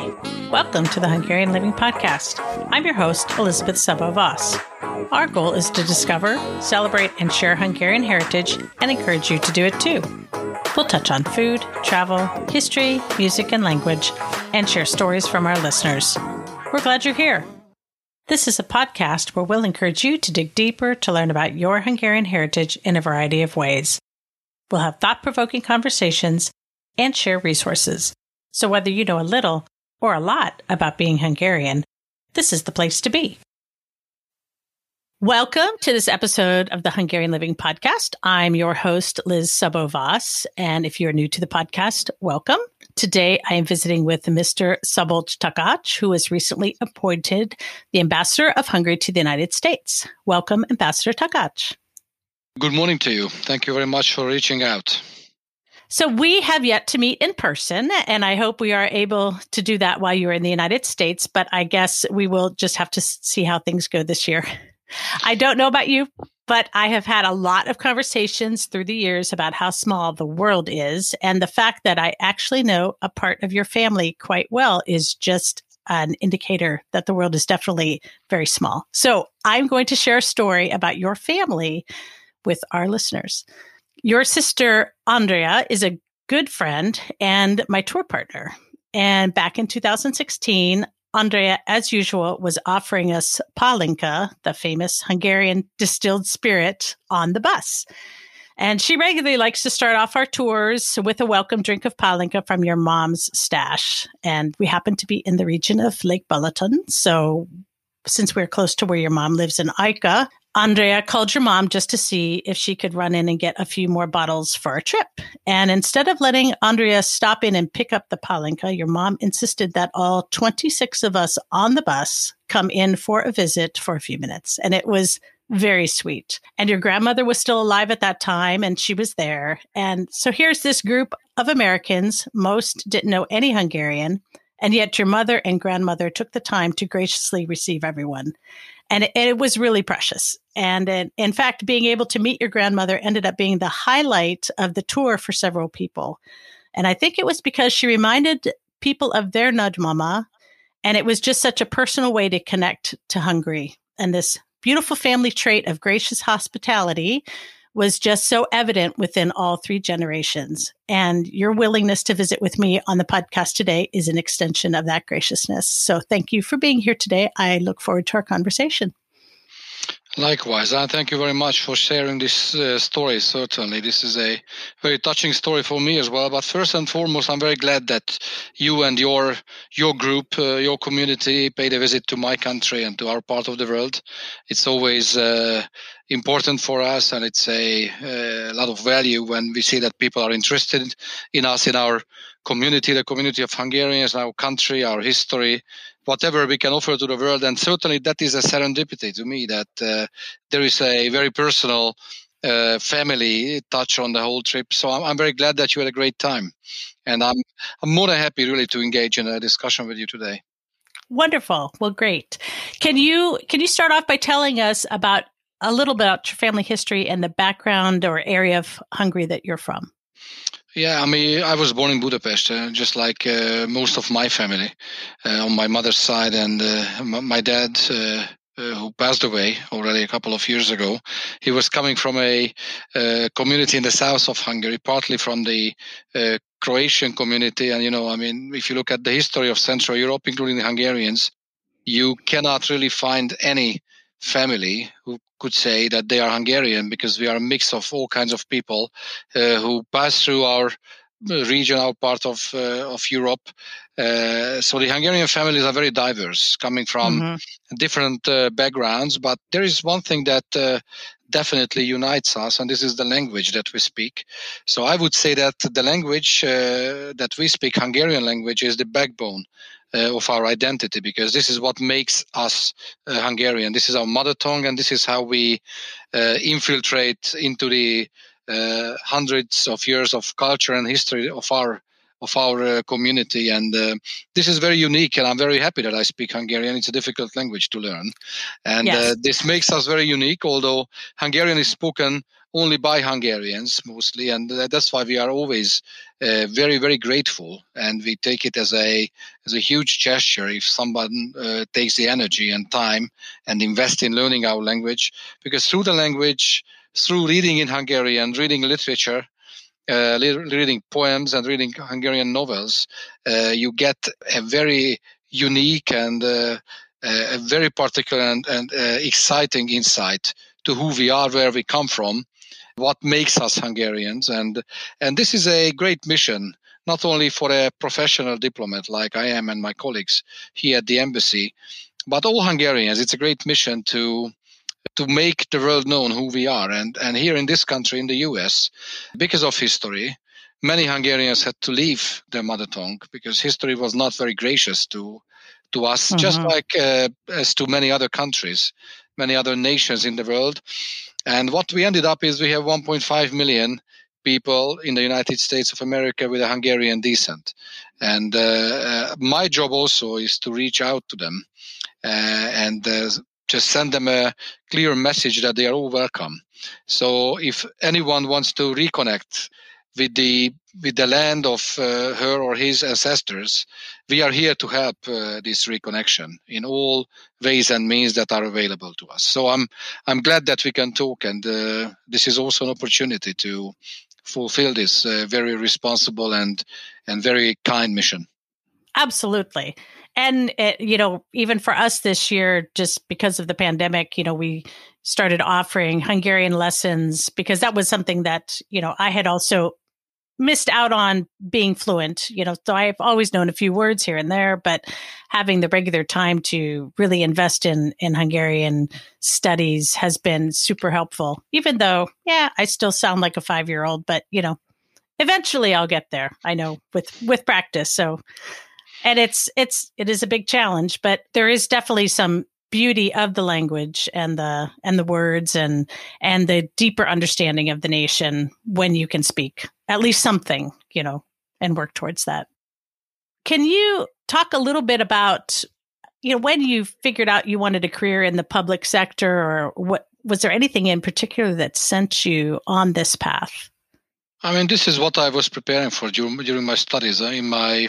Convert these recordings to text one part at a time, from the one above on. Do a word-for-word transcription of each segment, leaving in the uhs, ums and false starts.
Hi, welcome to the Hungarian Living Podcast. I'm your host, Elizabeth Szabó-Vos. Our goal is to discover, celebrate, and share Hungarian heritage and encourage you to do it too. We'll touch on food, travel, history, music, and language, and share stories from our listeners. We're glad you're here. This is a podcast where we'll encourage you to dig deeper to learn about your Hungarian heritage in a variety of ways. We'll have thought-provoking conversations and share resources. So whether you know a little or a lot about being Hungarian, this is the place to be. Welcome to this episode of the Hungarian Living Podcast. I'm your host, Liz Szabó-Vos, and if you're new to the podcast, welcome. Today, I am visiting with Mister Szabolcs Takács, who was recently appointed the Ambassador of Hungary to the United States. Welcome, Ambassador Takács. Good morning to you. Thank you very much for reaching out. So we have yet to meet in person, and I hope we are able to do that while you're in the United States, but I guess we will just have to see how things go this year. I don't know about you, but I have had a lot of conversations through the years about how small the world is, and the fact that I actually know a part of your family quite well is just an indicator that the world is definitely very small. So I'm going to share a story about your family with our listeners. Your sister, Andrea, is a good friend and my tour partner. And back in two thousand sixteen, Andrea, as usual, was offering us Pálinka, the famous Hungarian distilled spirit, on the bus. And she regularly likes to start off our tours with a welcome drink of Pálinka from your mom's stash. And we happen to be in the region of Lake Balaton. So since we're close to where your mom lives in Ajka, Andrea called your mom just to see if she could run in and get a few more bottles for our trip. And instead of letting Andrea stop in and pick up the Pálinka, your mom insisted that all twenty-six of us on the bus come in for a visit for a few minutes. And it was very sweet. And your grandmother was still alive at that time, and she was there. And so here's this group of Americans. Most didn't know any Hungarian, and yet your mother and grandmother took the time to graciously receive everyone. And it, it was really precious. And it, in fact, being able to meet your grandmother ended up being the highlight of the tour for several people. And I think it was because she reminded people of their Nagymama, and it was just such a personal way to connect to Hungary. And this beautiful family trait of gracious hospitality was just so evident within all three generations. And your willingness to visit with me on the podcast today is an extension of that graciousness. So thank you for being here today. I look forward to our conversation. Likewise, and thank you very much for sharing this uh, story. Certainly, this is a very touching story for me as well. But first and foremost, I'm very glad that you and your your group, uh, your community, paid a visit to my country and to our part of the world. It's always uh, important for us, and it's a, a lot of value when we see that people are interested in us, in our community, the community of Hungarians, our country, our history, whatever we can offer to the world. And certainly that is a serendipity to me, that uh, there is a very personal uh, family touch on the whole trip. So I'm, I'm very glad that you had a great time. And I'm, I'm more than happy really to engage in a discussion with you today. Wonderful. Well, great. Can you, can you start off by telling us about a little bit about your family history and the background or area of Hungary that you're from? Yeah, I mean, I was born in Budapest, uh, just like uh, most of my family uh, on my mother's side. And uh, my dad, uh, uh, who passed away already a couple of years ago, he was coming from a uh, community in the south of Hungary, partly from the uh, Croatian community. And, you know, I mean, if you look at the history of Central Europe, including the Hungarians, you cannot really find any family who could say that they are Hungarian, because we are a mix of all kinds of people uh, who pass through our region, our part of uh, of Europe. Uh, so the Hungarian families are very diverse, coming from mm-hmm. different uh, backgrounds. But there is one thing that uh, definitely unites us, and this is the language that we speak. So I would say that the language uh, that we speak, Hungarian language, is the backbone Uh, of our identity, because this is what makes us uh, Hungarian. This is our mother tongue, and this is how we uh, infiltrate into the uh, hundreds of years of culture and history of our of our uh, community. And uh, this is very unique, and I'm very happy that I speak Hungarian. It's a difficult language to learn, and yes. uh, this makes us very unique, although Hungarian is spoken only by Hungarians mostly, and that's why we are always uh, very, very grateful, and we take it as a as a huge gesture if someone uh, takes the energy and time and invest in learning our language, because through the language, through reading in Hungarian, reading literature, uh, reading poems and reading Hungarian novels, uh, you get a very unique and uh, a very particular and, and uh, exciting insight to who we are, where we come from, what makes us Hungarians. And, and this is a great mission, not only for a professional diplomat like I am and my colleagues here at the embassy, but all Hungarians. It's a great mission to to make the world known who we are. And, and here in this country, in the U S, because of history, many Hungarians had to leave their mother tongue because history was not very gracious to to us, mm-hmm. just like uh, as to many other countries, many other nations in the world. And what we ended up is we have one point five million people in the United States of America with a Hungarian descent. And uh, uh, my job also is to reach out to them uh, and uh, just send them a clear message that they are all welcome. So if anyone wants to reconnect with the with the land of uh, her or his ancestors, we are here to help uh, this reconnection in all ways and means that are available to us. So I'm I'm glad that we can talk, and uh, this is also an opportunity to fulfill this uh, very responsible and and very kind mission. Absolutely. And, it, you know, even for us this year, just because of the pandemic, you know, we started offering Hungarian lessons because that was something that, you know, I had also missed out on being fluent, you know, so I've always known a few words here and there, but having the regular time to really invest in, in Hungarian studies has been super helpful, even though, yeah, I still sound like a five-year-old, but, you know, eventually I'll get there, I know, with, with practice. So, and it's, it's, it is a big challenge, but there is definitely some beauty of the language and the, and the words and, and the deeper understanding of the nation when you can speak at least something, you know, and work towards that. Can you talk a little bit about, you know, when you figured out you wanted a career in the public sector, or what, was there anything in particular that sent you on this path? I mean, this is what I was preparing for during, during my studies. In my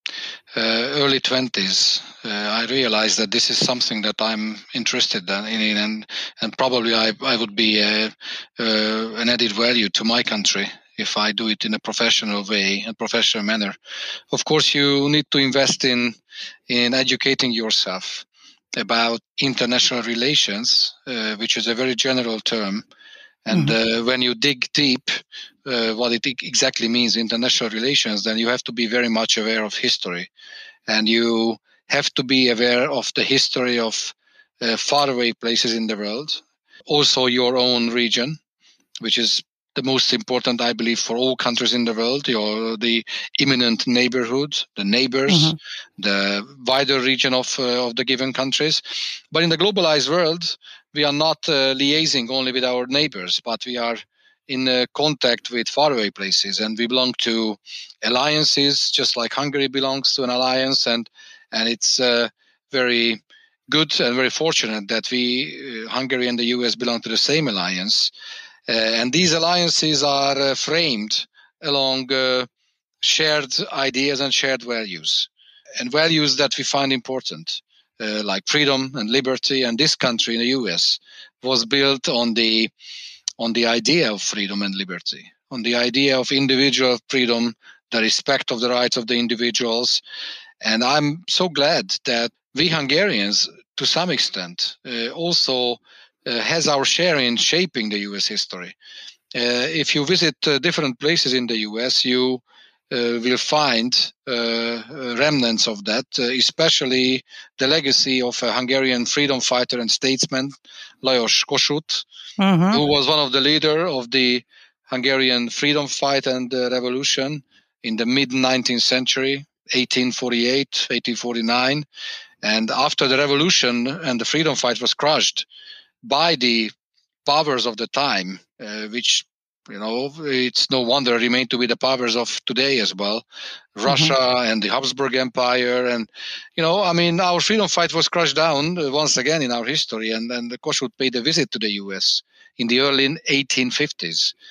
uh, early twenties, uh, I realized that this is something that I'm interested in, and and probably I I would be a, uh, an added value to my country if I do it in a professional way, a professional manner. Of course, you need to invest in in educating yourself about international relations, uh, which is a very general term. And uh, when you dig deep, uh, what it exactly means, international relations, then you have to be very much aware of history. And you have to be aware of the history of uh, faraway places in the world. Also your own region, which is the most important, I believe, for all countries in the world, your, the imminent neighborhood, the neighbors, mm-hmm. the wider region of, uh, of the given countries. But in the globalized world, we are not uh, liaising only with our neighbors, but we are in uh, contact with faraway places, and we belong to alliances, just like Hungary belongs to an alliance, and and it's uh, very good and very fortunate that we, uh, Hungary and the U S, belong to the same alliance. Uh, and these alliances are uh, framed along uh, shared ideas and shared values, and values that we find important, uh, like freedom and liberty. And this country, in the U S, was built on the on the idea of freedom and liberty, on the idea of individual freedom, the respect of the rights of the individuals. And I'm so glad that we Hungarians, to some extent, uh, also Uh, has our share in shaping the U S history. Uh, if you visit uh, different places in the U S, you uh, will find uh, remnants of that, uh, especially the legacy of a Hungarian freedom fighter and statesman, Lajos Kossuth, mm-hmm. who was one of the leaders of the Hungarian freedom fight and uh, revolution in the mid-nineteenth century, eighteen forty-eight, eighteen forty-nine. And after the revolution and the freedom fight was crushed by the powers of the time, uh, which, you know, it's no wonder remain to be the powers of today as well, Russia mm-hmm. and the Habsburg Empire. And, you know, I mean, our freedom fight was crushed down uh, once again in our history, and, and Kossuth paid a visit to the U S in the early eighteen fifties.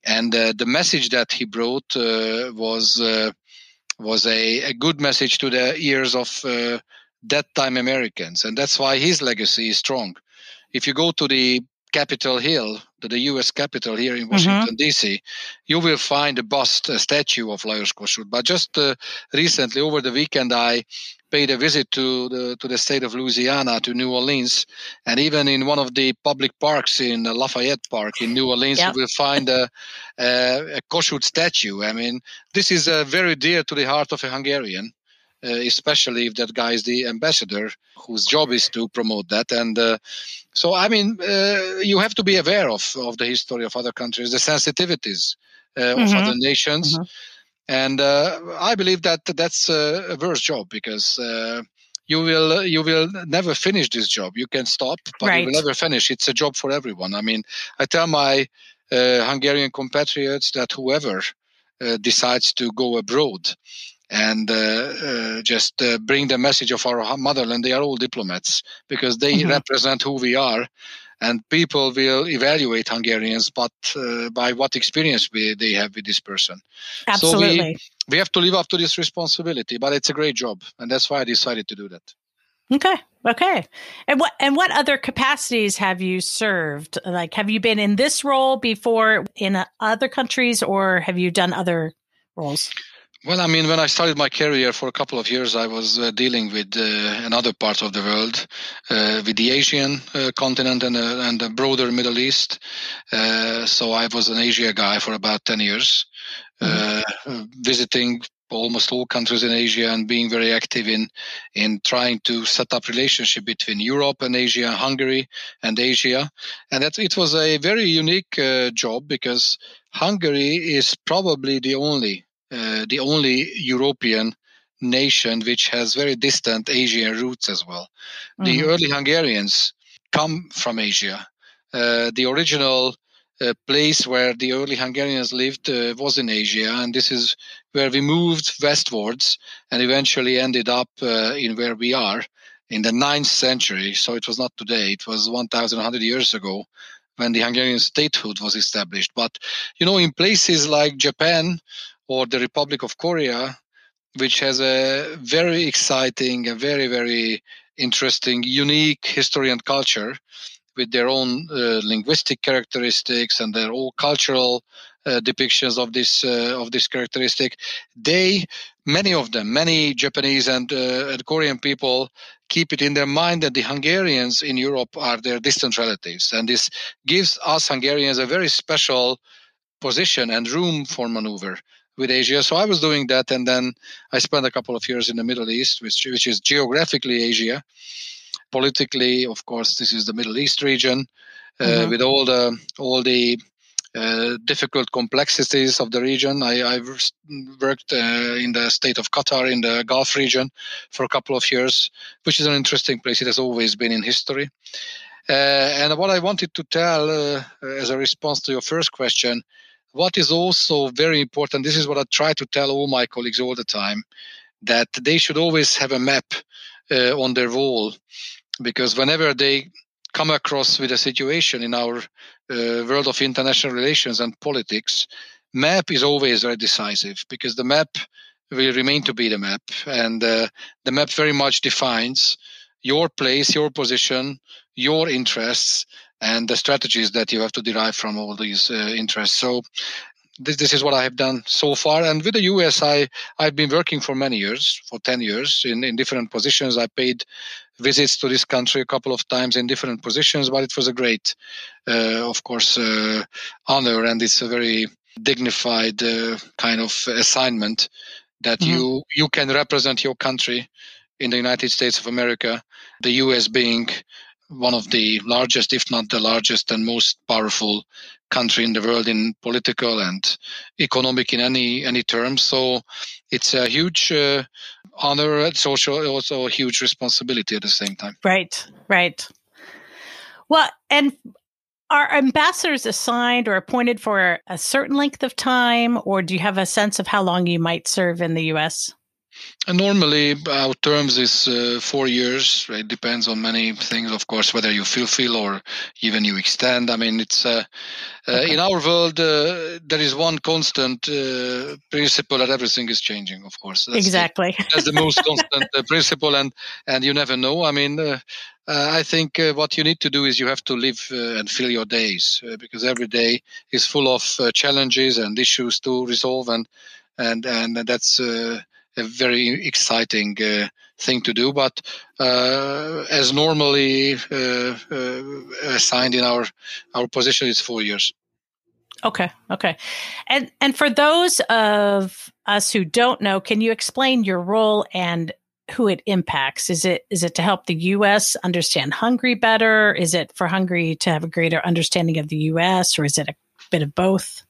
And uh, the message that he brought uh, was uh, was a, a good message to the ears of uh, that time Americans. And that's why his legacy is strong. If you go to the Capitol Hill, to the U S Capitol here in Washington, mm-hmm. D C, you will find a bust, a statue of Lajos Kossuth. But just uh, recently, over the weekend, I paid a visit to the to the state of Louisiana, to New Orleans, and even in one of the public parks in Lafayette Park in New Orleans, yep. you will find a, a, a Kossuth statue. I mean, this is uh, very dear to the heart of a Hungarian. Uh, especially if that guy is the ambassador whose job is to promote that. And uh, so, I mean, uh, you have to be aware of, of the history of other countries, the sensitivities uh, mm-hmm. of other nations. Mm-hmm. And uh, I believe that that's a worse job because uh, you will you will never finish this job. You can stop, but right. you will never finish. It's a job for everyone. I mean, I tell my uh, Hungarian compatriots that whoever uh, decides to go abroad and uh, uh, just uh, bring the message of our motherland. They are all diplomats because they mm-hmm. represent who we are, and people will evaluate Hungarians, but uh, by what experience we, they have with this person. Absolutely. So we, we have to live up to this responsibility, but it's a great job, and that's why I decided to do that. Okay. Okay. And what and what other capacities have you served? Like, have you been in this role before in uh, other countries, or have you done other roles? Well, I mean, when I started my career for a couple of years, I was uh, dealing with uh, another part of the world, uh, with the Asian uh, continent and, uh, and the broader Middle East. Uh, so I was an Asia guy for about ten years, mm-hmm. uh, visiting almost all countries in Asia and being very active in in trying to set up relationship between Europe and Asia, Hungary and Asia. And that it was a very unique uh, job because Hungary is probably the only Uh, the only European nation which has very distant Asian roots as well. Mm-hmm. The early Hungarians come from Asia. Uh, the original uh, place where the early Hungarians lived uh, was in Asia, and this is where we moved westwards and eventually ended up uh, in where we are in the ninth century. So it was not today, it was one thousand one hundred years ago when the Hungarian statehood was established. But, you know, in places like Japan, or the Republic of Korea, which has a very exciting, a very, very interesting, unique history and culture with their own uh, linguistic characteristics and their own cultural uh, depictions of this uh, of this characteristic. They, many of them, many Japanese and, uh, and Korean people keep it in their mind that the Hungarians in Europe are their distant relatives. And this gives us Hungarians a very special position and room for maneuver with Asia. So I was doing that, and then I spent a couple of years in the Middle East, which, which is geographically Asia. Politically, of course, this is the Middle East region, uh, mm-hmm. with all the all the uh, difficult complexities of the region. I, I worked uh, in the state of Qatar in the Gulf region for a couple of years, which is an interesting place. It has always been in history. Uh, and what I wanted to tell uh, as a response to your first question, what is also very important, this is what I try to tell all my colleagues all the time, that they should always have a map uh, on their wall, because whenever they come across with a situation in our uh, world of international relations and politics, map is always very decisive, because the map will remain to be the map, and uh, the map very much defines your place, your position, your interests, and the strategies that you have to derive from all these uh, interests. So this, this is what I have done so far. And with the U S, I, I've been working for many years, for ten years, in, in different positions. I paid visits to this country a couple of times in different positions, but it was a great, uh, of course, uh, honor, and it's a very dignified uh, kind of assignment that mm-hmm. you, you can represent your country in the United States of America, the U S being one of the largest, if not the largest and most powerful country in the world in political and economic in any any terms. So it's a huge uh, honor. It's also, also a huge responsibility at the same time. Right, right. Well, and are ambassadors assigned or appointed for a certain length of time, or do you have a sense of how long you might serve in the U S? And normally, our terms is uh, four years. It depends on many things, of course, whether you fulfill or even you extend. I mean, it's uh, uh, okay. In our world, uh, there is one constant uh, principle that everything is changing. Of course, that's exactly the, that's the most constant uh, principle, and and you never know. I mean. Uh, Uh, I think uh, what you need to do is you have to live uh, and fill your days uh, because every day is full of uh, challenges and issues to resolve, and and and that's uh, a very exciting uh, thing to do. But uh, as normally uh, uh, assigned in our our position, is four years. Okay. Okay. And and for those of us who don't know, can you explain your role and who it impacts? Is it is it to help the U S understand Hungary better? Is it for Hungary to have a greater understanding of the U S, or is it a bit of both?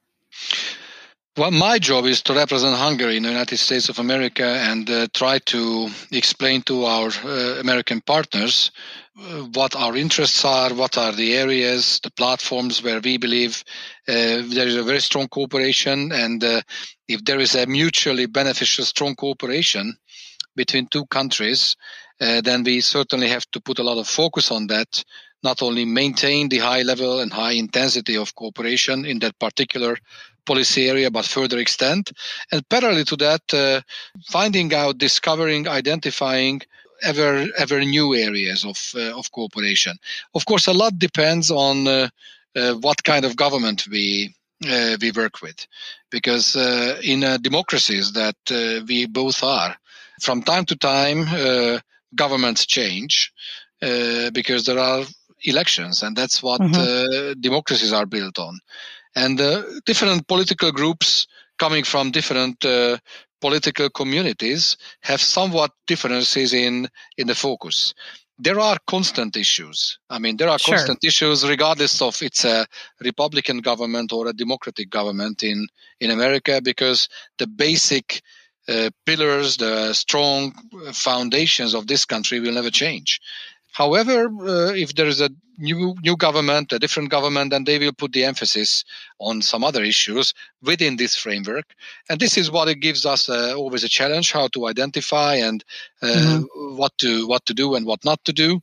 Well, my job is to represent Hungary in the United States of America and uh, try to explain to our uh, American partners uh, what our interests are, what are the areas, the platforms where we believe uh, there is a very strong cooperation, and uh, if there is a mutually beneficial, strong cooperation between two countries, uh, then we certainly have to put a lot of focus on that, not only maintain the high level and high intensity of cooperation in that particular policy area, but further extend. And parallel to that, uh, finding out, discovering, identifying ever ever new areas of uh, of cooperation. Of course, a lot depends on uh, uh, what kind of government we uh, we work with, because uh, in uh, democracies that uh, we both are, from time to time, uh, governments change uh, because there are elections, and that's what mm-hmm. uh, democracies are built on. And uh, different political groups coming from different uh, political communities have somewhat differences in, in the focus. There are constant issues. I mean, there are sure. constant issues regardless of it's a Republican government or a Democratic government in, in America, because the basic uh, pillars, the strong foundations of this country will never change. However, uh, if there is a new new government, a different government, then they will put the emphasis on some other issues within this framework. And this is what it gives us uh, always a challenge, how to identify and uh, mm-hmm. what to what to do and what not to do.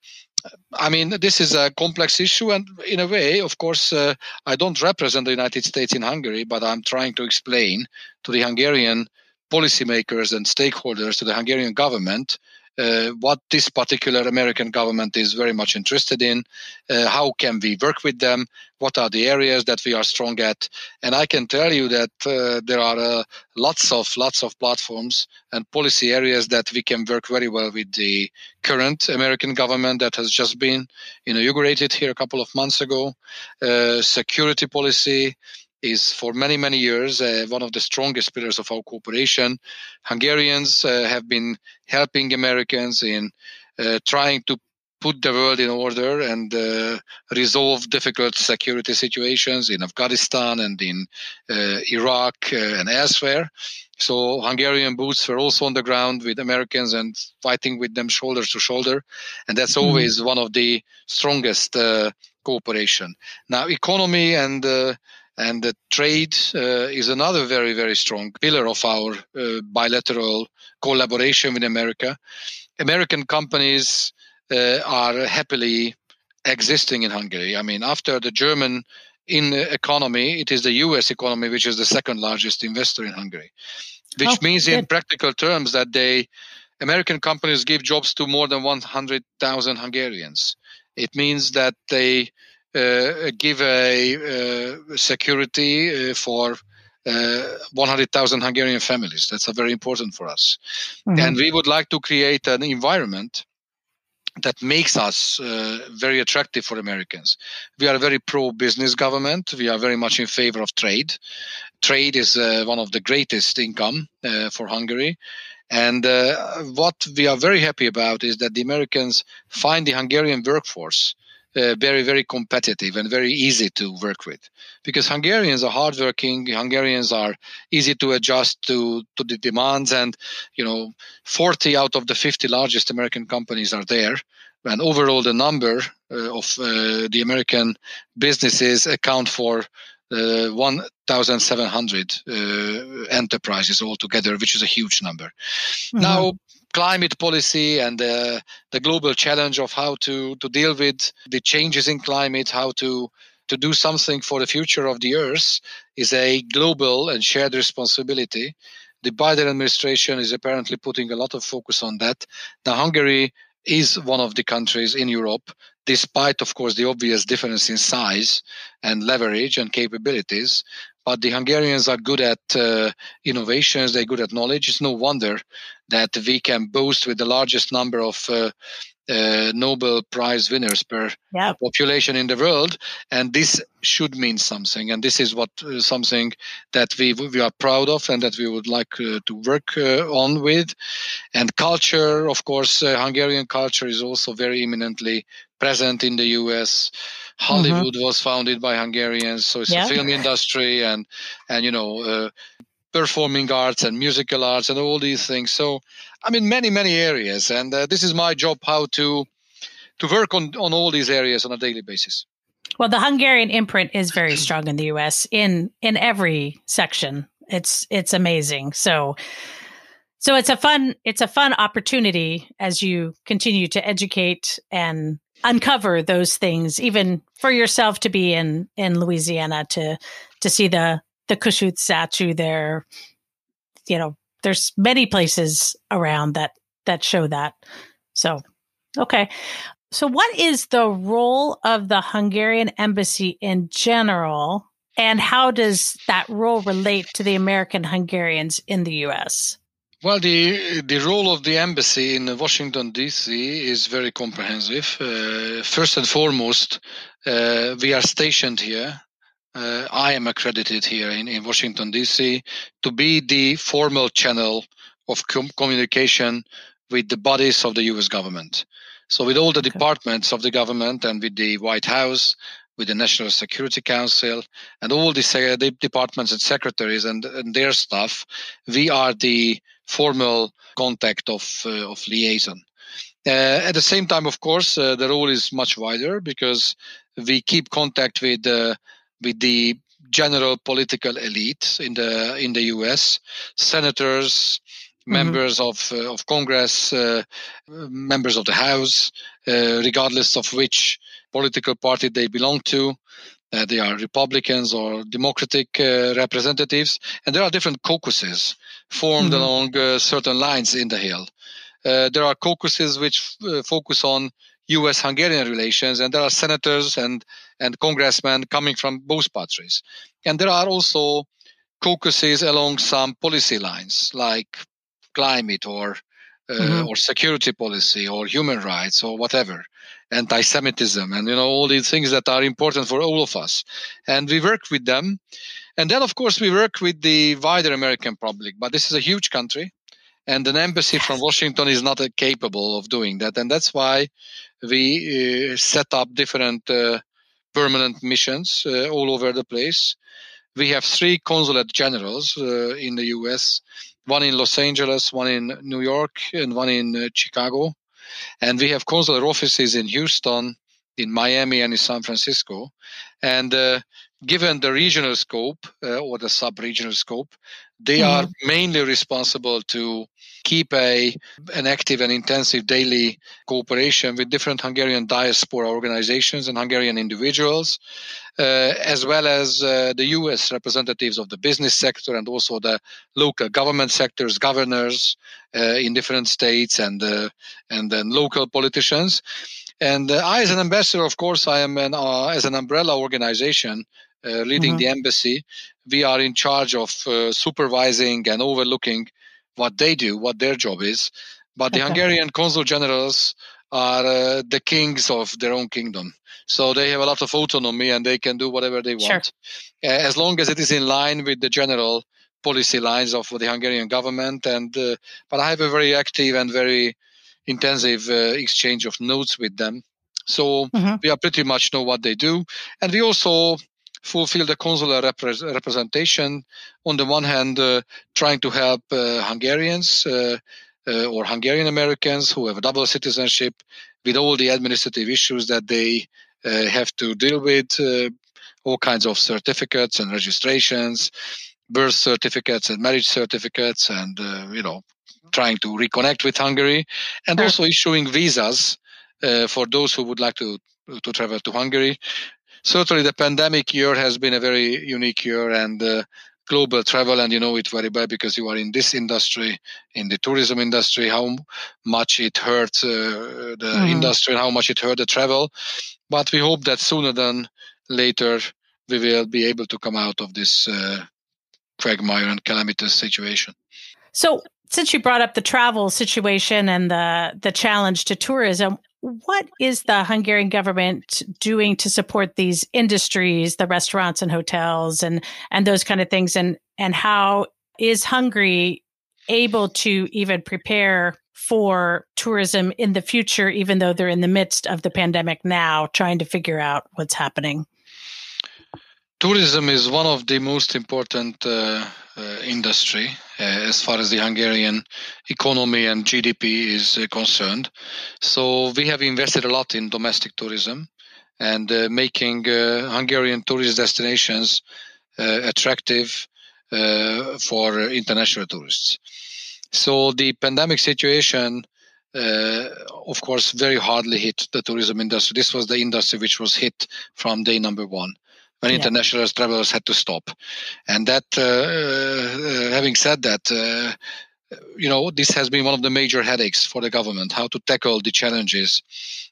I mean, this is a complex issue, and in a way, of course, uh, I don't represent the United States in Hungary, but I'm trying to explain to the Hungarian policymakers and stakeholders, to the Hungarian government, Uh, what this particular American government is very much interested in, uh, how can we work with them, what are the areas that we are strong at. And I can tell you that uh, there are uh, lots of lots of platforms and policy areas that we can work very well with the current American government that has just been inaugurated here a couple of months ago. Uh, security policy is for many, many years uh, one of the strongest pillars of our cooperation. Hungarians uh, have been helping Americans in uh, trying to put the world in order and uh, resolve difficult security situations in Afghanistan and in uh, Iraq uh, and elsewhere. So Hungarian boots were also on the ground with Americans and fighting with them shoulder to shoulder. And that's always mm-hmm. one of the strongest uh, cooperation. Now, economy and uh, And the trade uh, is another very, very strong pillar of our uh, bilateral collaboration with America. American companies uh, are happily existing in Hungary. I mean, after the German in economy, it is the U S economy which is the second largest investor in Hungary, which oh, means good. in practical terms that they, American companies give jobs to more than one hundred thousand Hungarians. It means that they Uh, give a uh, security uh, for uh, one hundred thousand Hungarian families. That's a very important for us. Mm-hmm. And we would like to create an environment that makes us uh, very attractive for Americans. We are a very pro-business government. We are very much in favor of trade. Trade is uh, one of the greatest income uh, for Hungary. And uh, what we are very happy about is that the Americans find the Hungarian workforce Uh, very, very competitive and very easy to work with, because Hungarians are hardworking. Hungarians are easy to adjust to, to the demands, and you know, forty out of the fifty largest American companies are there. And overall, the number uh, of uh, the American businesses account for uh, one thousand seven hundred uh, enterprises altogether, which is a huge number. Mm-hmm. Now, climate policy and uh, the global challenge of how to, to deal with the changes in climate, how to, to do something for the future of the Earth is a global and shared responsibility. The Biden administration is apparently putting a lot of focus on that. Now, Hungary is one of the countries in Europe, despite, of course, the obvious difference in size and leverage and capabilities. But the Hungarians are good at uh, innovations, they're good at knowledge. It's no wonder that we can boast with the largest number of uh, uh, Nobel Prize winners per yep. population in the world, and this should mean something. And this is what uh, something that we we are proud of, and that we would like uh, to work uh, on with. And culture, of course, uh, Hungarian culture is also very eminently present in the U S. Hollywood mm-hmm. was founded by Hungarians, so it's yeah. a film industry, and and you know. Uh, performing arts and musical arts and all these things. So, I mean, many, many areas. And uh, this is my job, how to to work on, on all these areas on a daily basis. Well, the Hungarian imprint is very strong in the U S in in every section. It's it's amazing. So so it's a fun it's a fun opportunity as you continue to educate and uncover those things, even for yourself to be in, in Louisiana to to see the the Kossuth statue there. You know, there's many places around that, that show that. So, okay. So what is the role of the Hungarian embassy in general, and how does that role relate to the American Hungarians in the U S? Well, the the role of the embassy in Washington, D C is very comprehensive. Uh, first and foremost, uh, we are stationed here. Uh, I am accredited here in, in Washington, D C to be the formal channel of com- communication with the bodies of the U S government. So with all the okay. departments of the government and with the White House, with the National Security Council and all the, se- the departments and secretaries and, and their staff, we are the formal contact of, uh, of liaison. Uh, at the same time, of course, uh, the role is much wider because we keep contact with uh, with the general political elite in the in the U S, senators, mm-hmm. members of uh, of Congress, uh, members of the House, uh, regardless of which political party they belong to. Uh, they are Republicans or Democratic uh, representatives, and there are different caucuses formed mm-hmm. along uh, certain lines in the Hill. Uh, there are caucuses which uh, focus on U S Hungarian relations, and there are senators and, and congressmen coming from both parties. And there are also caucuses along some policy lines, like climate or uh, mm-hmm. or security policy or human rights or whatever, anti-Semitism, and you know all these things that are important for all of us. And we work with them. And then, of course, we work with the wider American public. But this is a huge country. And an embassy from Washington is not uh, capable of doing that. And that's why we uh, set up different uh, permanent missions uh, all over the place. We have three consulate generals uh, in the U S, one in Los Angeles, one in New York, and one in uh, Chicago. And we have consular offices in Houston, in Miami, and in San Francisco. And uh, given the regional scope uh, or the sub-regional scope, they mm-hmm. are mainly responsible to keep a an active and intensive daily cooperation with different Hungarian diaspora organizations and Hungarian individuals, uh, as well as uh, the U S representatives of the business sector and also the local government sectors, governors uh, in different states, and uh, and then local politicians. And uh, I, as an ambassador, of course, I am an uh, as an umbrella organization uh, leading mm-hmm. the embassy. We are in charge of uh, supervising and overlooking what they do, what their job is. But the okay. Hungarian consul generals are uh, the kings of their own kingdom. So they have a lot of autonomy and they can do whatever they want. Sure. Uh, as long as it is in line with the general policy lines of the Hungarian government. And uh, But I have a very active and very intensive uh, exchange of notes with them. So mm-hmm. we are pretty much know what they do. And we also fulfill the consular repre- representation. On the one hand, uh, trying to help uh, Hungarians uh, uh, or Hungarian Americans who have a double citizenship with all the administrative issues that they uh, have to deal with. Uh, all kinds of certificates and registrations, birth certificates and marriage certificates, and uh, you know, trying to reconnect with Hungary, and Sure. also issuing visas uh, for those who would like to to travel to Hungary. Certainly, the pandemic year has been a very unique year, and uh, global travel, and you know it very well because you are in this industry, in the tourism industry, how much it hurt uh, the mm-hmm. industry and how much it hurt the travel. But we hope that sooner than later we will be able to come out of this uh, quagmire and calamitous situation. So, since you brought up the travel situation and the the challenge to tourism, what is the Hungarian government doing to support these industries, the restaurants and hotels and and those kind of things? And and how is Hungary able to even prepare for tourism in the future, even though they're in the midst of the pandemic now, trying to figure out what's happening? Tourism is one of the most important uh, uh, industry uh, as far as the Hungarian economy and G D P is uh, concerned. So we have invested a lot in domestic tourism and uh, making uh, Hungarian tourist destinations uh, attractive uh, for international tourists. So the pandemic situation, uh, of course, very hardly hit the tourism industry. This was the industry which was hit from day number one, when yeah. international travelers had to stop. And that, uh, uh, having said that, uh, you know, this has been one of the major headaches for the government, how to tackle the challenges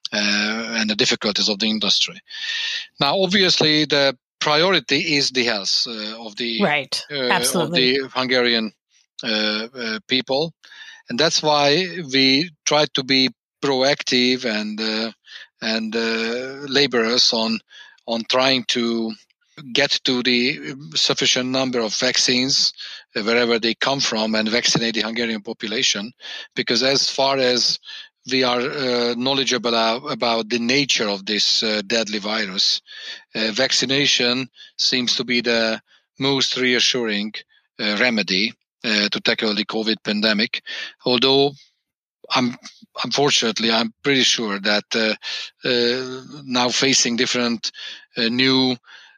uh, and the difficulties of the industry. Now, obviously, the priority is the health uh, of the right. uh, Absolutely. of the Hungarian uh, uh, people, and that's why we try to be proactive and uh, and uh, laborious on on trying to get to the sufficient number of vaccines wherever they come from and vaccinate the Hungarian population, because as far as we are uh, knowledgeable about the nature of this uh, deadly virus, uh, vaccination seems to be the most reassuring uh, remedy uh, to tackle the COVID pandemic. Although I'm unfortunately, I'm pretty sure that uh, uh, now facing different uh, new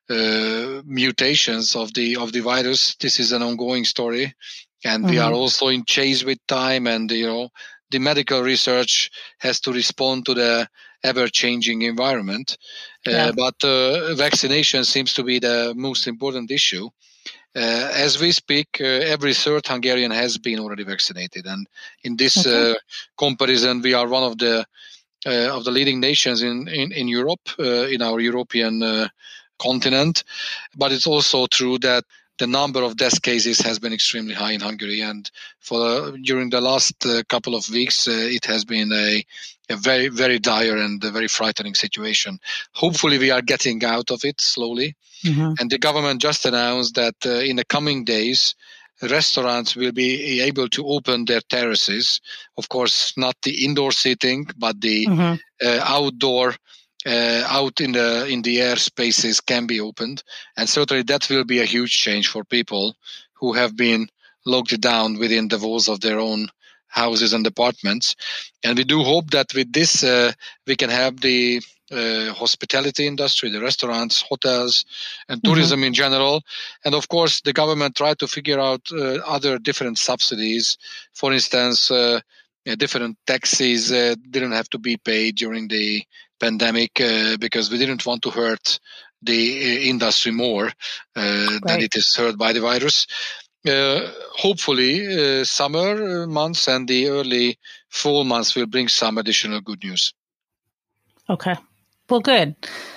uh, mutations of the of the virus, this is an ongoing story, and mm-hmm. we are also in chase with time. And you know, the medical research has to respond to the ever-changing environment. Yeah. Uh, but uh, vaccination seems to be the most important issue. Uh, as we speak, uh, every third Hungarian has been already vaccinated, and in this okay. uh, comparison, we are one of the uh, of the leading nations in in, in Europe, uh, in our European uh, continent. But it's also true that the number of death cases has been extremely high in Hungary, and for uh, during the last uh, couple of weeks, uh, it has been a, a very, very dire and a very frightening situation. Hopefully, we are getting out of it slowly. Mm-hmm. And the government just announced that uh, in the coming days, restaurants will be able to open their terraces. Of course, not the indoor seating, but the mm-hmm. uh, outdoor. Uh, out in the in the air spaces can be opened, and certainly that will be a huge change for people who have been locked down within the walls of their own houses and apartments. And we do hope that with this uh, we can have the uh, hospitality industry, the restaurants, hotels, and tourism mm-hmm. in general. And of course, the government tried to figure out uh, other different subsidies. For instance, uh, different taxes uh, didn't have to be paid during the pandemic uh, because we didn't want to hurt the uh, industry more uh, right. than it is hurt by the virus. Uh, hopefully, uh, summer months and the early fall months will bring some additional good news. Okay. Well, good.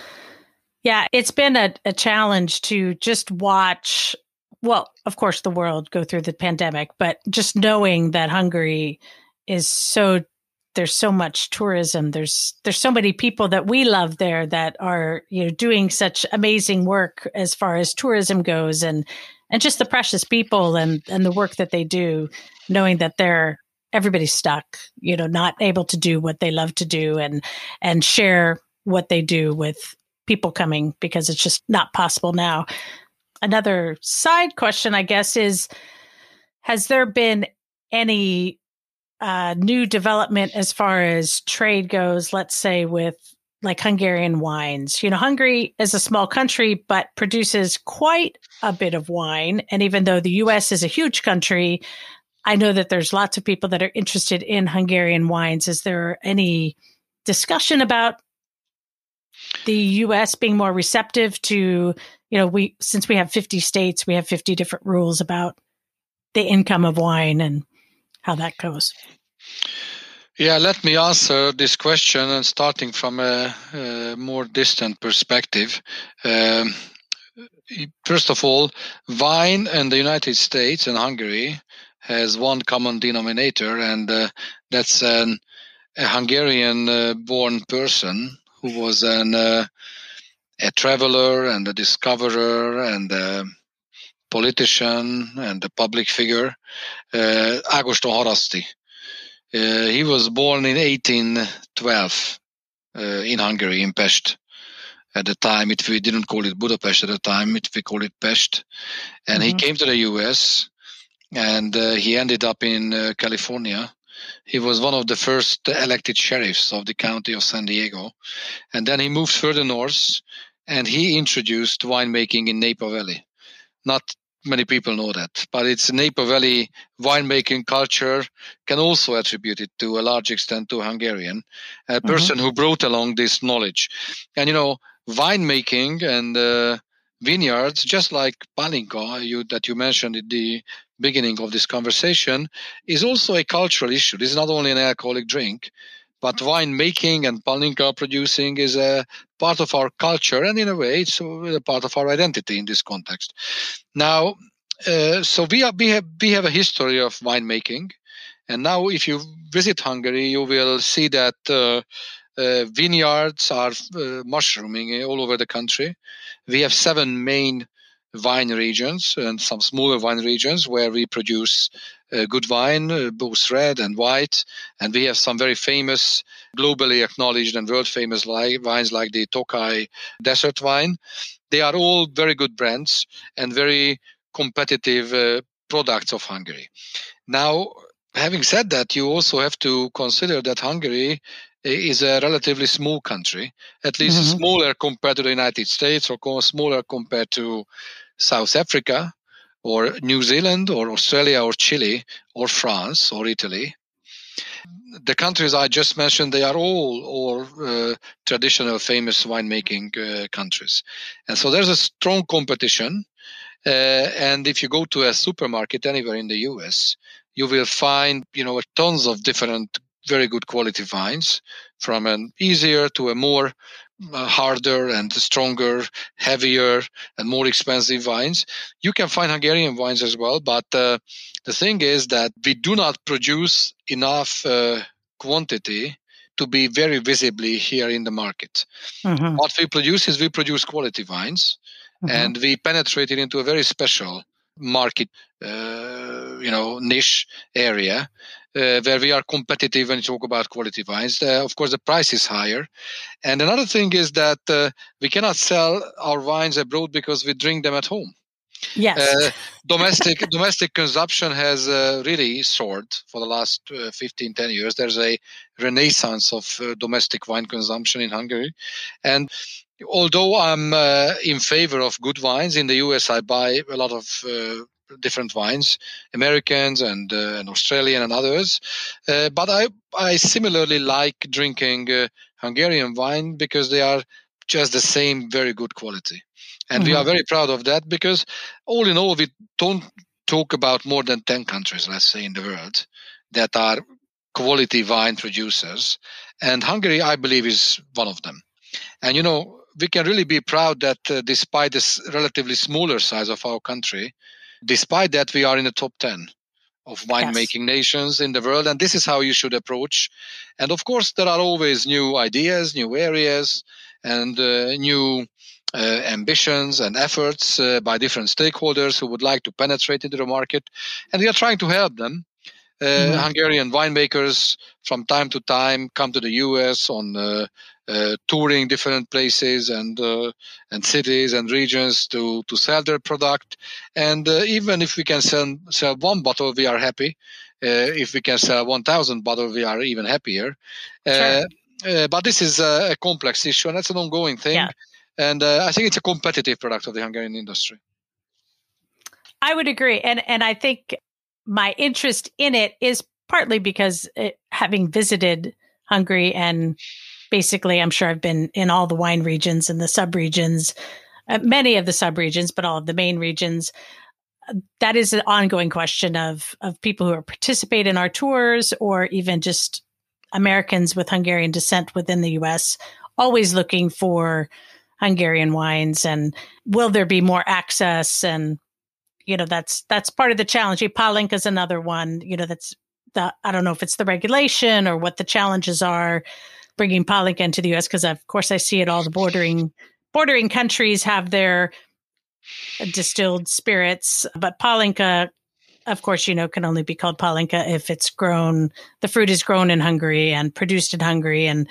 Yeah, it's been a, a challenge to just watch, well, of course, the world go through the pandemic, but just knowing that Hungary is so there's so much tourism. There's there's so many people that we love there that are, you know, doing such amazing work as far as tourism goes, and and just the precious people and and the work that they do, knowing that they're everybody's stuck, you know, not able to do what they love to do and and share what they do with people coming, because it's just not possible now. Another side question, I guess, is, has there been any Uh, new development as far as trade goes, let's say with like Hungarian wines. You know, Hungary is a small country, but produces quite a bit of wine. And even though the U S is a huge country, I know that there's lots of people that are interested in Hungarian wines. Is there any discussion about the U S being more receptive to, you know, we, since we have fifty states, we have fifty different rules about the income of wine and how that goes? Yeah, let me answer this question, and starting from a, a more distant perspective. Um, first of all, wine in the United States and Hungary has one common denominator, and uh, that's an, a Hungarian-born uh, person who was an, uh, a traveler and a discoverer and a politician and a public figure, uh, Ágoston Haraszti. Uh, he was born in eighteen twelve uh, in Hungary, in Pest. At the time, it, we didn't call it Budapest at the time, it, we called it Pest. And mm-hmm. he came to the U S, and uh, he ended up in uh, California. He was one of the first elected sheriffs of the county of San Diego. And then he moved further north, and he introduced winemaking in Napa Valley. Not many people know that, but it's Napa Valley winemaking culture can also attribute it to a large extent to Hungarian, a person mm-hmm. who brought along this knowledge. And, you know, winemaking and uh, vineyards, just like Palinka you, that you mentioned at the beginning of this conversation, is also a cultural issue. This is not only an alcoholic drink, but winemaking and Palinka producing is a part of our culture, and in a way, it's a part of our identity in this context. Now, uh, so we, are, we, have, we have a history of winemaking, and now if you visit Hungary, you will see that uh, uh, vineyards are uh, mushrooming all over the country. We have seven main wine regions and some smaller wine regions where we produce uh, good wine, uh, both red and white. And we have some very famous, globally acknowledged and world famous li- wines like the Tokaj desert wine. They are all very good brands and very competitive uh, products of Hungary. Now, having said that, you also have to consider that Hungary is a relatively small country, at least mm-hmm. smaller compared to the United States or smaller compared to South Africa or New Zealand or Australia or Chile or France or Italy. The countries I just mentioned, they are all, all uh, traditional famous winemaking uh, countries. And so there's a strong competition. Uh, and if you go to a supermarket anywhere in the U S, you will find, you know, tons of different very good quality wines, from an easier to a more uh, harder and stronger, heavier and more expensive wines. You can find Hungarian wines as well, but uh, the thing is that we do not produce enough uh, quantity to be very visibly here in the market. Mm-hmm. What we produce is we produce quality wines, mm-hmm. and we penetrate it into a very special market, uh, you know, niche area. Uh, where we are competitive when you talk about quality wines. Uh, of course, the price is higher. And another thing is that uh, we cannot sell our wines abroad because we drink them at home. Yes. Uh, domestic domestic consumption has uh, really soared for the last uh, fifteen, ten years. There's a renaissance of uh, domestic wine consumption in Hungary. And although I'm uh, in favor of good wines, in the U S I buy a lot of uh, different wines, Americans and, uh, and Australian and others. Uh, but I, I similarly like drinking uh, Hungarian wine because they are just the same very good quality. And mm-hmm. we are very proud of that because all in all, we don't talk about more than ten countries, let's say, in the world that are quality wine producers. And Hungary, I believe, is one of them. And, you know, we can really be proud that uh, despite this relatively smaller size of our country, despite that, we are in the top ten of winemaking yes. nations in the world. And this is how you should approach. And of course, there are always new ideas, new areas, and uh, new uh, ambitions and efforts uh, by different stakeholders who would like to penetrate into the market. And we are trying to help them. Uh, mm-hmm. Hungarian winemakers from time to time come to the U S on uh, uh, touring different places and uh, and cities and regions to, to sell their product. And uh, even if we can sell, sell one bottle, we are happy. Uh, if we can sell one thousand bottles, we are even happier. Uh, sure. uh, but this is a, a complex issue, and that's an ongoing thing. Yeah. And uh, I think it's a competitive product of the Hungarian industry. I would agree. And and I think my interest in it is partly because it, having visited Hungary, and basically I'm sure I've been in all the wine regions and the sub-regions, uh, many of the sub-regions, but all of the main regions. That is an ongoing question of of people who are participate in our tours, or even just Americans with Hungarian descent within the U S, always looking for Hungarian wines, and will there be more access? And you know, that's that's part of the challenge. Pálinka is another one. You know, that's the I don't know if it's the regulation or what the challenges are bringing Pálinka into the U S, because of course I see it all the bordering bordering countries have their distilled spirits, but Pálinka, of course, you know, can only be called Pálinka if it's grown, the fruit is grown in Hungary and produced in Hungary. And,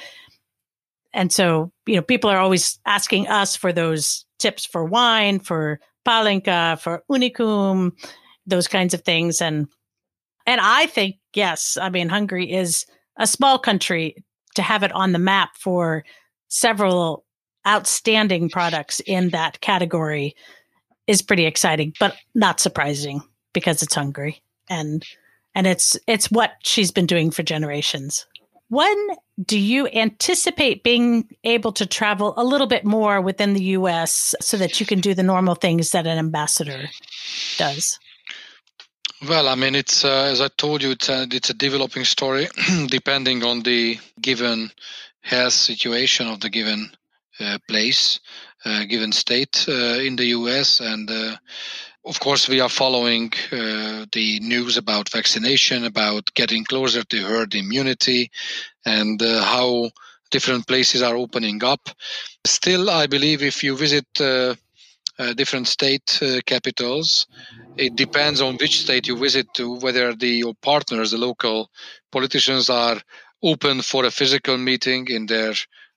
and so, you know, people are always asking us for those tips for wine, for Pálinka, for Unicum, those kinds of things. And, and I think, yes, I mean, Hungary is a small country. To have it on the map for several outstanding products in that category is pretty exciting, but not surprising because it's Hungary, and and it's it's what she's been doing for generations. When do you anticipate being able to travel a little bit more within the U S so that you can do the normal things that an ambassador does? Well, I mean, it's uh, as I told you, it's a, it's a developing story, depending on the given health situation of the given uh, place, uh, given state uh, in the U S. And uh, of course, we are following uh, the news about vaccination, about getting closer to herd immunity, and uh, how different places are opening up. Still, I believe if you visit uh, uh, different state uh, capitals, it depends on which state you visit to, whether the your partners, the local politicians, are open for a physical meeting in their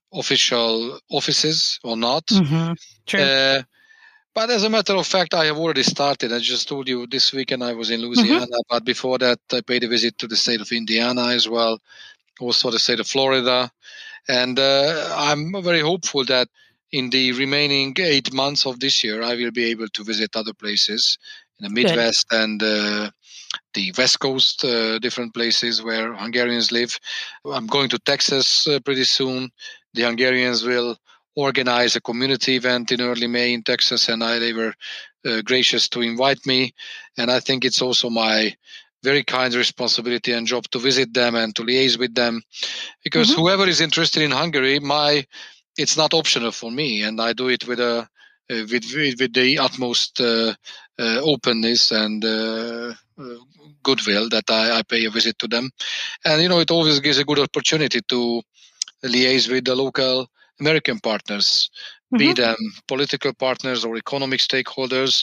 official offices or not. Mm-hmm. True. Uh, but as a matter of fact, I have already started. I just told you this weekend I was in Louisiana, mm-hmm. but before that I paid a visit to the state of Indiana as well, also the state of Florida. And uh, I'm very hopeful that in the remaining eight months of this year, I will be able to visit other places in the Midwest Good. and uh, the West Coast, uh, different places where Hungarians live. I'm going to Texas uh, pretty soon. The Hungarians will organize a community event in early May in Texas, and I, they were uh, gracious to invite me. And I think it's also my very kind responsibility and job to visit them and to liaise with them, because mm-hmm. whoever is interested in Hungary, my it's not optional for me, and I do it with a uh, with with the utmost uh, uh, openness and uh, uh, goodwill that I, I pay a visit to them. And you know, it always gives a good opportunity to liaise with the local American partners, mm-hmm. be them political partners or economic stakeholders.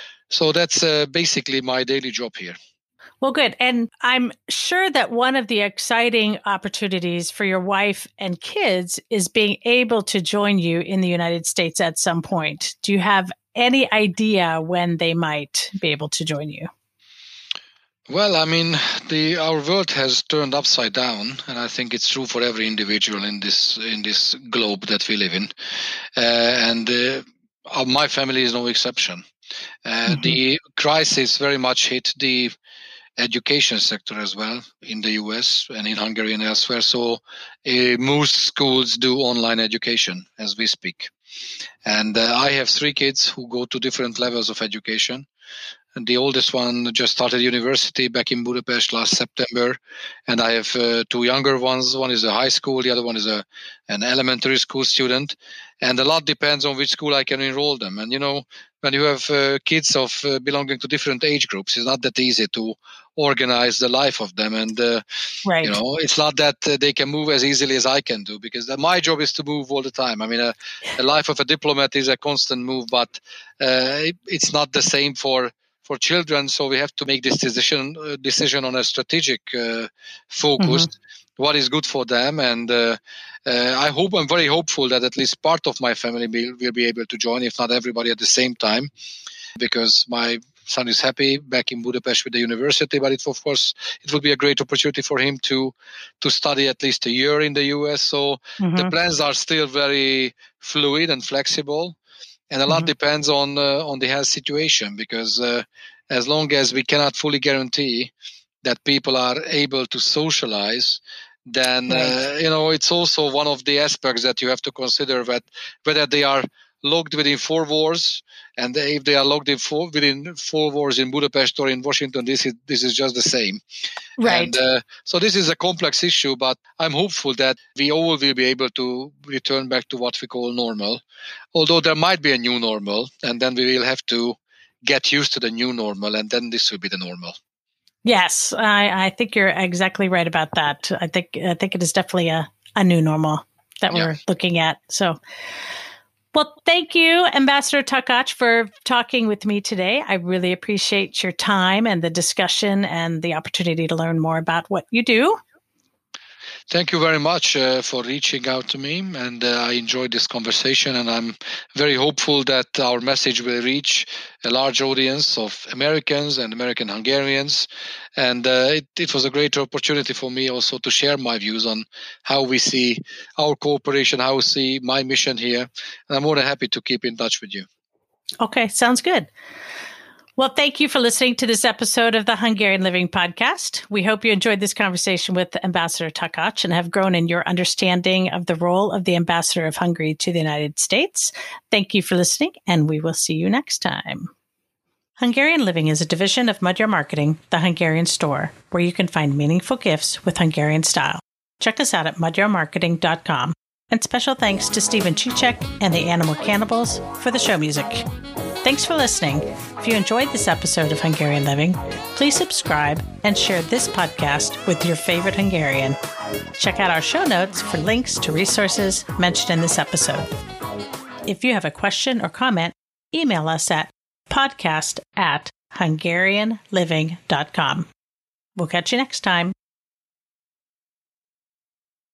So that's uh, basically my daily job here. Well, good. And I'm sure that one of the exciting opportunities for your wife and kids is being able to join you in the United States at some point. Do you have any idea when they might be able to join you? Well, I mean, the our world has turned upside down, and I think it's true for every individual in this in this globe that we live in. Uh, and uh, my family is no exception. Uh, mm-hmm. The crisis very much hit the education sector as well in the U S and in Hungary and elsewhere. So uh, most schools do online education as we speak. And uh, I have three kids who go to different levels of education. And the oldest one just started university back in Budapest last September. And I have uh, two younger ones. One is a high school, the other one is a an elementary school student. And a lot depends on which school I can enroll them. And, you know, when you have uh, kids of uh, belonging to different age groups, it's not that easy to organize the life of them. And, uh, right. you know, it's not that uh, they can move as easily as I can do, because my job is to move all the time. I mean, a, the life of a diplomat is a constant move, but uh, it, it's not the same for for children. So we have to make this decision uh, decision on a strategic uh, focus, mm-hmm. what is good for them. And uh, uh, I hope, I'm very hopeful that at least part of my family will, will be able to join, if not everybody at the same time, because my son is happy back in Budapest with the university, but it, of course, it would be a great opportunity for him to to study at least a year in the U S. So mm-hmm. the plans are still very fluid and flexible, and a lot mm-hmm. depends on uh, on the health situation, because uh, as long as we cannot fully guarantee that people are able to socialize, then right. uh, you know, it's also one of the aspects that you have to consider, that whether they are locked within four walls, and if they are locked in four, within four walls in Budapest or in Washington, this is this is just the same. Right. And uh, so this is a complex issue, but I'm hopeful that we all will be able to return back to what we call normal, although there might be a new normal, and then we will have to get used to the new normal, and then this will be the normal. Yes, I, I think you're exactly right about that. I think I think it is definitely a, a new normal that we're yeah. looking at. So, well, thank you, Ambassador Takacs, for talking with me today. I really appreciate your time and the discussion and the opportunity to learn more about what you do. Thank you very much uh, for reaching out to me, and uh, I enjoyed this conversation, and I'm very hopeful that our message will reach a large audience of Americans and American Hungarians, and uh, it, it was a great opportunity for me also to share my views on how we see our cooperation, how we see my mission here, and I'm more than happy to keep in touch with you. Okay, sounds good. Well, thank you for listening to this episode of the Hungarian Living Podcast. We hope you enjoyed this conversation with Ambassador Takacs and have grown in your understanding of the role of the Ambassador of Hungary to the United States. Thank you for listening, and we will see you next time. Hungarian Living is a division of Magyar Marketing, the Hungarian store, where you can find meaningful gifts with Hungarian style. Check us out at magyar marketing dot com. And special thanks to Stephen Chichek and the Animal Cannibals for the show music. Thanks for listening. If you enjoyed this episode of Hungarian Living, please subscribe and share this podcast with your favorite Hungarian. Check out our show notes for links to resources mentioned in this episode. If you have a question or comment, email us at podcast at hungarian living dot com. We'll catch you next time.